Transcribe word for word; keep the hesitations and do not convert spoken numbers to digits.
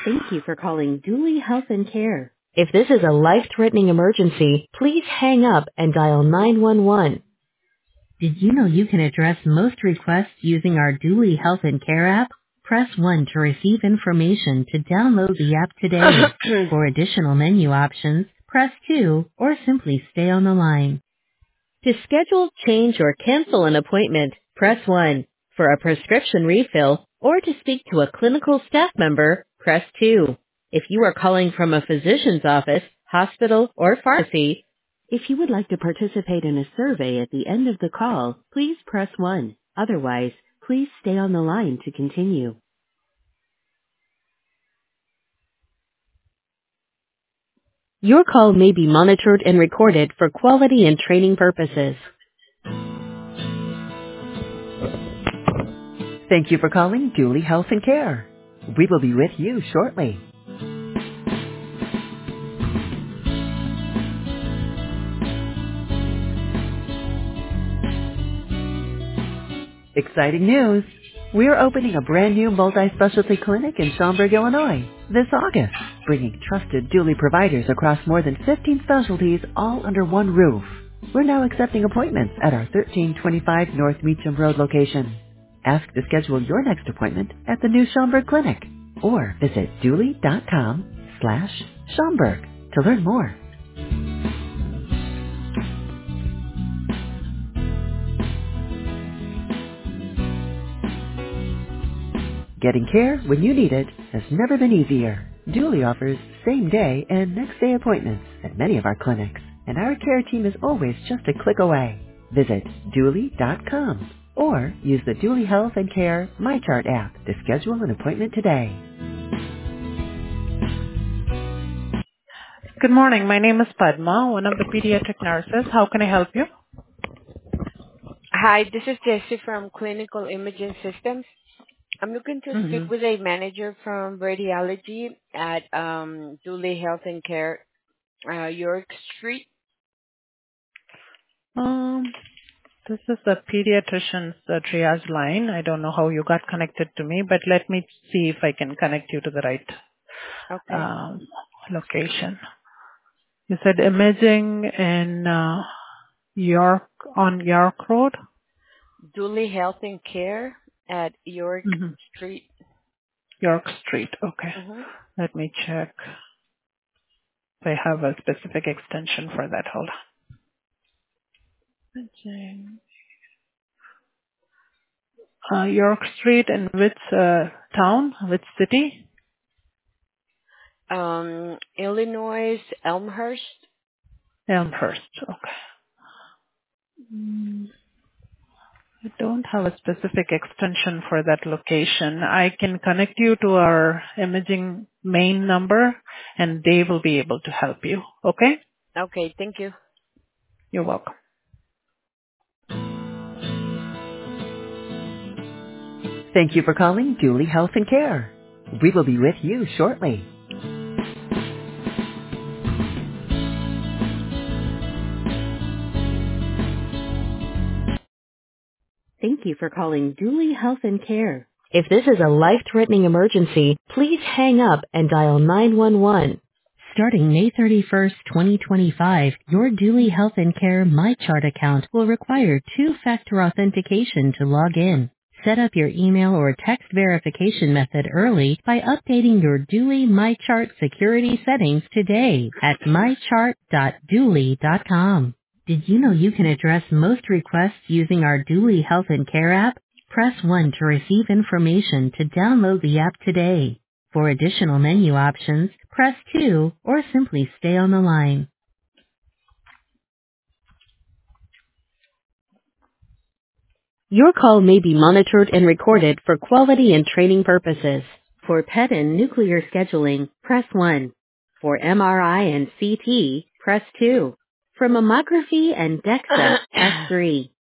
Thank you for calling Dooley Health and Care. If this is a life-threatening emergency, please hang up and dial nine one one. Did you know you can address most requests using our Dooley Health and Care app? Press one to receive information to download the app today. For additional menu options, press two or simply stay on the line. To schedule, change, or cancel an appointment, press one. For a prescription refill or to speak to a clinical staff member, press two. If you are calling from a physician's office, hospital, or pharmacy, if you would like to participate in a survey at the end of the call, please press one. Otherwise, please stay on the line to continue. Your call may be monitored and recorded for quality and training purposes. Thank you for calling Dooley Health and Care. We will be with you shortly. Exciting news! We're opening a brand new multi-specialty clinic in Schaumburg, Illinois this August, bringing trusted Dooley providers across more than fifteen specialties all under one roof. We're now accepting appointments at our thirteen twenty-five North Meacham Road location. Ask to schedule your next appointment at the new Schaumburg Clinic or visit dooley.com slash Schaumburg to learn more. Getting care when you need it has never been easier. Dooley offers same-day and next-day appointments at many of our clinics, and our care team is always just a click away. Visit dooley dot com or use the Dooley Health and Care MyChart app to schedule an appointment today. Good morning. My name is Padma, one of the pediatric nurses. How can I help you? Hi, this is Jessie from Clinical Imaging Systems. I'm looking to Mm-hmm. speak with a manager from radiology at um, Dooley Health and Care, uh, York Street. Um, this is the pediatrician's uh, triage line. I don't know how you got connected to me, but let me see if I can connect you to the right Okay. um, location. You said imaging in uh, York on York Road? Dooley Health and Care at York Mm-hmm. Street. York Street. Okay. Mm-hmm. Let me check if I have a specific extension for that. Hold on. Imaging. Uh, York Street in which uh, town, which city? Um, Illinois, Elmhurst. Elmhurst. Okay. Mm, I don't have a specific extension for that location. I can connect you to our imaging main number and they will be able to help you. Okay? Okay, thank you. You're welcome. Thank you for calling Dooley Health and Care. We will be with you shortly. Thank you for calling Dooley Health and Care. If this is a life-threatening emergency, please hang up and dial nine one one. Starting May thirty-first, twenty twenty-five, your Dooley Health and Care MyChart account will require two-factor authentication to log in. Set up your email or text verification method early by updating your Dooley MyChart security settings today at my chart dot dooley dot com. Did you know you can address most requests using our Dooley Health and Care app? Press one to receive information to download the app today. For additional menu options, press two or simply stay on the line. Your call may be monitored and recorded for quality and training purposes. For P E T and nuclear scheduling, press one. For M R I and C T, press two. For mammography and DEXA, press three.